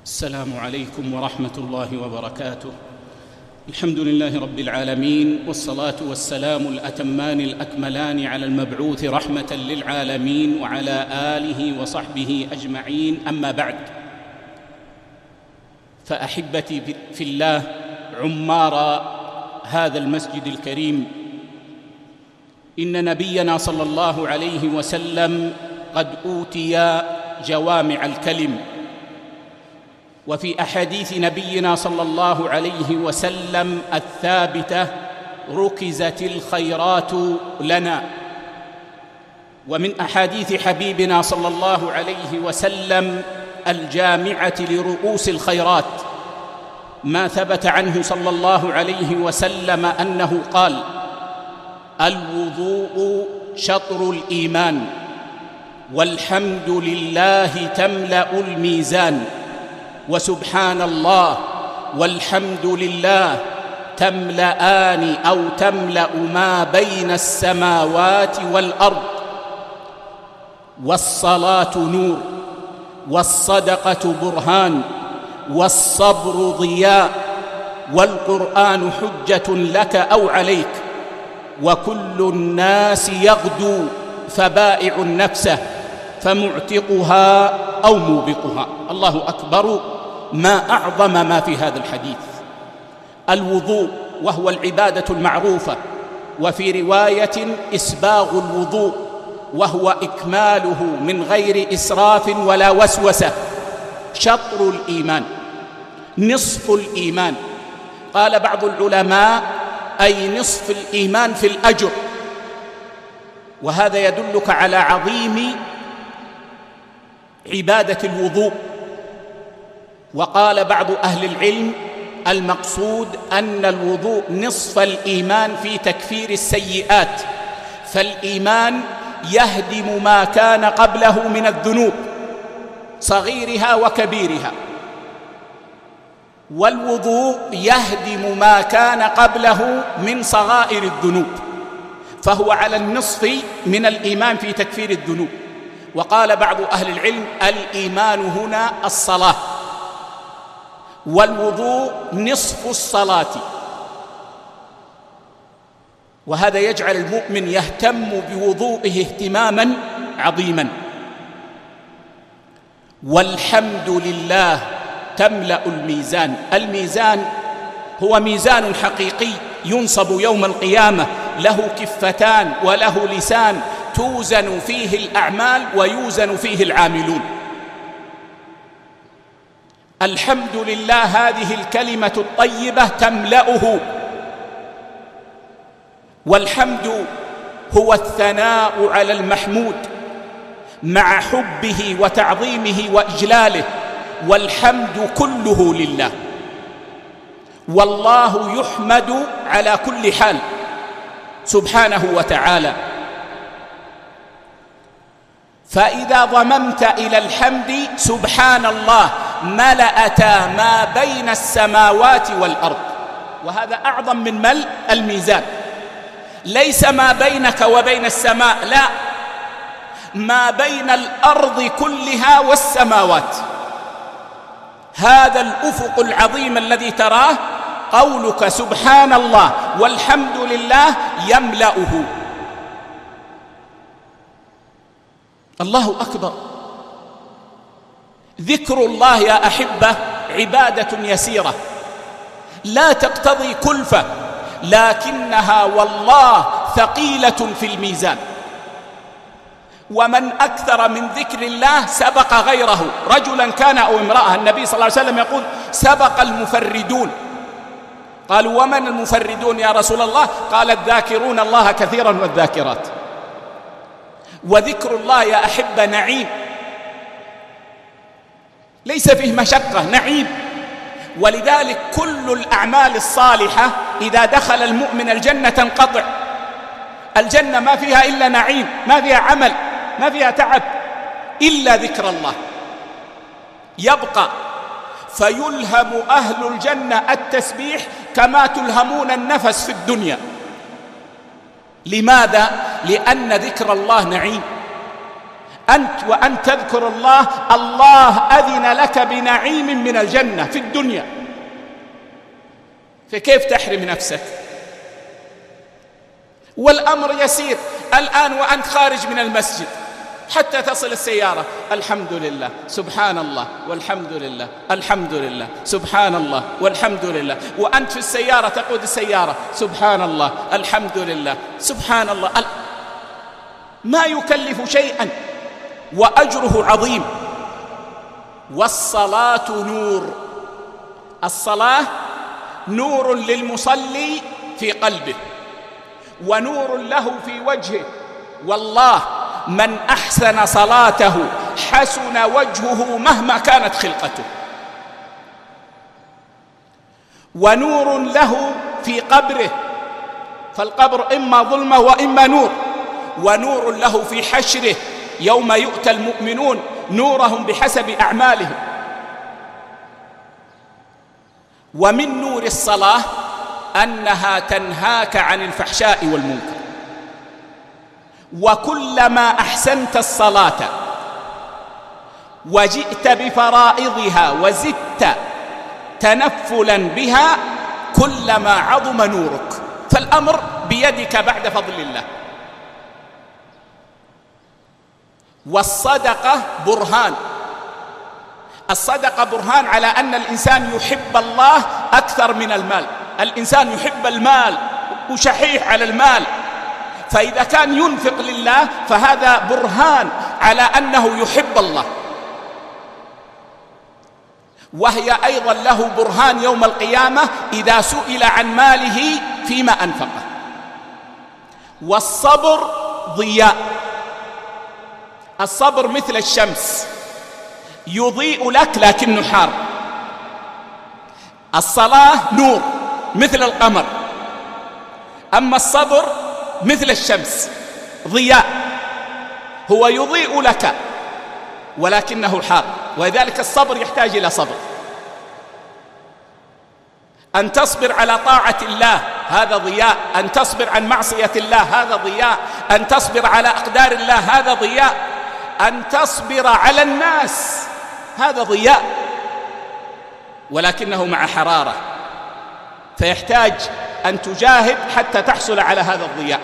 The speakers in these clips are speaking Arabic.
السلام عليكم ورحمة الله وبركاته. الحمد لله رب العالمين، والصلاة والسلام الأتمان الأكملان على المبعوث رحمة للعالمين وعلى آله وصحبه أجمعين، أما بعد، فأحبتي في الله عمار هذا المسجد الكريم، إن نبينا صلى الله عليه وسلم قد أوتي جوامع الكلم، وفي أحاديث نبينا صلى الله عليه وسلم الثابتة ركزت الخيرات لنا. ومن أحاديث حبيبنا صلى الله عليه وسلم الجامعة لرؤوس الخيرات ما ثبت عنه صلى الله عليه وسلم أنه قال: الوضوء شطر الإيمان، والحمد لله تملأ الميزان، وسبحان الله والحمد لله تملأان أو تملأ ما بين السماوات والأرض. والصلاة نور، والصدقة برهان، والصبر ضياء، والقرآن حجة لك أو عليك، وكل الناس يغدو فبائع نفسه فمعتقها أو موبقها. الله أكبر، ما أعظم ما في هذا الحديث. الوضوء وهو العبادة المعروفة، وفي رواية إسباغ الوضوء، وهو إكماله من غير إسراف ولا وسوسة. شطر الإيمان، نصف الإيمان. قال بعض العلماء: أي نصف الإيمان في الأجر. وهذا يدلك على عظيم عبادة الوضوء. وقال بعض أهل العلم: المقصود أن الوضوء نصف الإيمان في تكفير السيئات، فالإيمان يهدم ما كان قبله من الذنوب صغيرها وكبيرها، والوضوء يهدم ما كان قبله من صغائر الذنوب، فهو على النصف من الإيمان في تكفير الذنوب. وقال بعض أهل العلم: الإيمان هنا الصلاة، والوضوء نصف الصلاة. وهذا يجعل المؤمن يهتم بوضوئه اهتماما عظيما. والحمد لله تملأ الميزان. الميزان هو ميزان حقيقي ينصب يوم القيامة، له كفتان وله لسان، توزن فيه الأعمال ويوزن فيه العاملون. الحمد لله هذه الكلمة الطيبة تملأه. والحمد هو الثناء على المحمود مع حبه وتعظيمه وإجلاله، والحمد كله لله، والله يحمد على كل حال سبحانه وتعالى. فإذا ضممت إلى الحمد سبحان الله ملأتا ما بين السماوات والأرض، وهذا أعظم من ملء الميزان. ليس ما بينك وبين السماء، لا، ما بين الأرض كلها والسماوات. هذا الأفق العظيم الذي تراه قولك سبحان الله والحمد لله يملأه. الله أكبر. ذكر الله يا أحبة عبادة يسيرة لا تقتضي كلفة، لكنها والله ثقيلة في الميزان. ومن أكثر من ذكر الله سبق غيره، رجلا كان أو امرأة. النبي صلى الله عليه وسلم يقول: سبق المفردون. قالوا: ومن المفردون يا رسول الله؟ قال: الذاكرون الله كثيرا والذاكرات. وذكر الله يا أحبة نعيم، ليس فيه مشقة، نعيم. ولذلك كل الأعمال الصالحة إذا دخل المؤمن الجنة تنقطع. الجنة ما فيها إلا نعيم، ما فيها عمل، ما فيها تعب، إلا ذكر الله يبقى. فيلهم أهل الجنة التسبيح كما تلهمون النفس في الدنيا. لماذا؟ لأن ذكر الله نعيم. أنت وأنت تذكر الله، الله أذن لك بنعيم من الجنة في الدنيا، فكيف تحرم نفسك؟ والأمر يسير. الآن وأنت خارج من المسجد حتى تصل السيارة، الحمد لله سبحان الله والحمد لله الحمد لله سبحان الله والحمد لله، وأنت في السيارة تقود السيارة سبحان الله الحمد لله سبحان الله، ما يكلف شيئا وأجره عظيم. والصلاة نور، الصلاة نور للمصلي في قلبه ونور له في وجهه، والله من أحسن صلاته حسن وجهه مهما كانت خلقته. ونور له في قبره، فالقبر إما ظلمة وإما نور. ونور له في حشره يوم يؤتى المؤمنون نورهم بحسب أعمالهم. ومن نور الصلاة أنها تنهاك عن الفحشاء والمنكر. وكلما أحسنت الصلاة وجئت بفرائضها وزدت تنفلا بها كلما عظم نورك، فالأمر بيدك بعد فضل الله. والصدقة برهان، الصدقة برهان على أن الإنسان يحب الله أكثر من المال. الإنسان يحب المال وشحيح على المال، فإذا كان ينفق لله فهذا برهان على أنه يحب الله، وهي أيضا له برهان يوم القيامة إذا سئل عن ماله فيما أنفقه. والصبر ضياء، الصبر مثل الشمس يضيء لك لكنه حار. الصلاة نور مثل القمر، أما الصبر مثل الشمس ضياء، هو يضيء لك ولكنه حار. ولذلك الصبر يحتاج إلى صبر. أن تصبر على طاعة الله هذا ضياء، أن تصبر عن معصية الله هذا ضياء، أن تصبر على أقدار الله هذا ضياء، أن تصبر على الناس هذا ضياء، ولكنه مع حرارة، فيحتاج أن تجاهد حتى تحصل على هذا الضياء.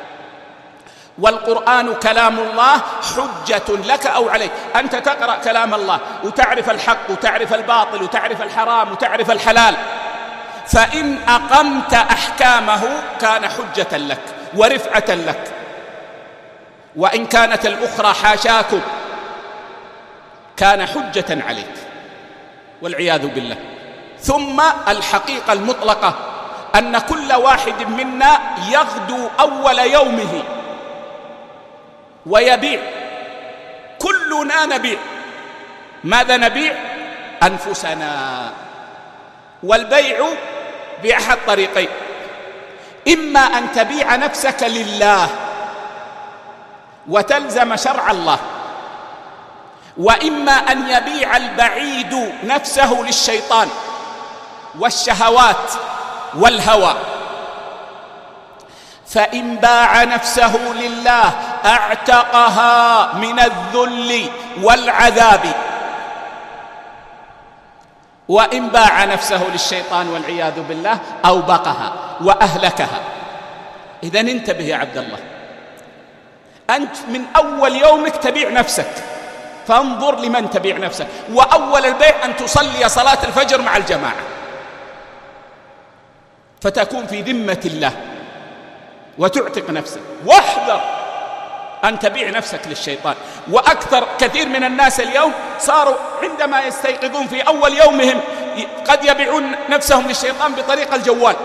والقرآن كلام الله حجة لك أو عليك. أنت تقرأ كلام الله وتعرف الحق وتعرف الباطل وتعرف الحرام وتعرف الحلال، فإن أقمت أحكامه كان حجة لك ورفعة لك. وإن كانت الأخرى حاشاكم كان حجة عليك والعياذ بالله. ثم الحقيقة المطلقة أن كل واحد منا يغدو أول يومه ويبيع، كلنا نبيع. ماذا نبيع؟ أنفسنا. والبيع بأحد طريقين: إما أن تبيع نفسك لله وتلزم شرع الله، وإما أن يبيع البعيد نفسه للشيطان والشهوات والهوى. فإن باع نفسه لله اعتقها من الذل والعذاب، وإن باع نفسه للشيطان والعياذ بالله أوبقها وأهلكها. إذن انتبه يا عبد الله، أنت من أول يومك تبيع نفسك، فانظر لمن تبيع نفسك. وأول البيع أن تصلي صلاة الفجر مع الجماعة، فتكون في ذمة الله وتعتق نفسك. واحذر أن تبيع نفسك للشيطان. وأكثر كثير من الناس اليوم صاروا عندما يستيقظون في أول يومهم قد يبيعون نفسهم للشيطان بطريق الجوال،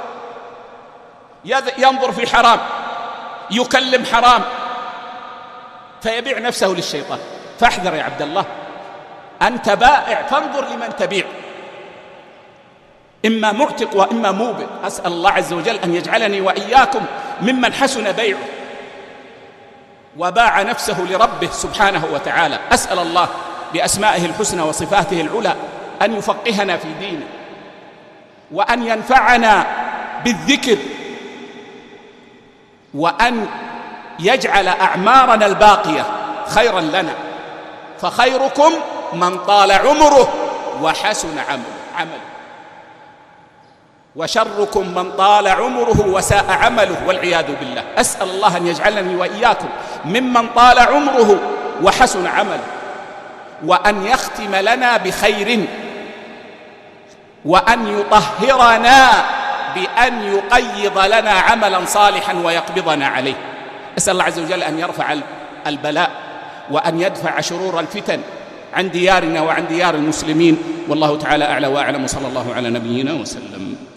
ينظر في حرام، يكلم حرام، فيبيع نفسه للشيطان. فاحذر يا عبد الله، أنت بائع، فانظر لمن تبيع، إما معتق وإما موبق. أسأل الله عز وجل أن يجعلني وإياكم ممن حسن بيعه وباع نفسه لربه سبحانه وتعالى. أسأل الله بأسمائه الحسنى وصفاته العلى أن يفقهنا في دينه، وأن ينفعنا بالذكر، وأن يجعل أعمارنا الباقية خيرا لنا، فخيركم من طال عمره وحسن عمله، وشركم من طال عمره وساء عمله والعياذ بالله. أسأل الله أن يجعلني وإياكم ممن طال عمره وحسن عمله، وأن يختم لنا بخير، وأن يطهرنا بأن يقيض لنا عملا صالحا ويقبضنا عليه. أسأل الله عز وجل أن يرفع البلاء وأن يدفع شرور الفتن عن ديارنا وعن ديار المسلمين، والله تعالى أعلى وأعلم، صلى الله على نبينا وسلم.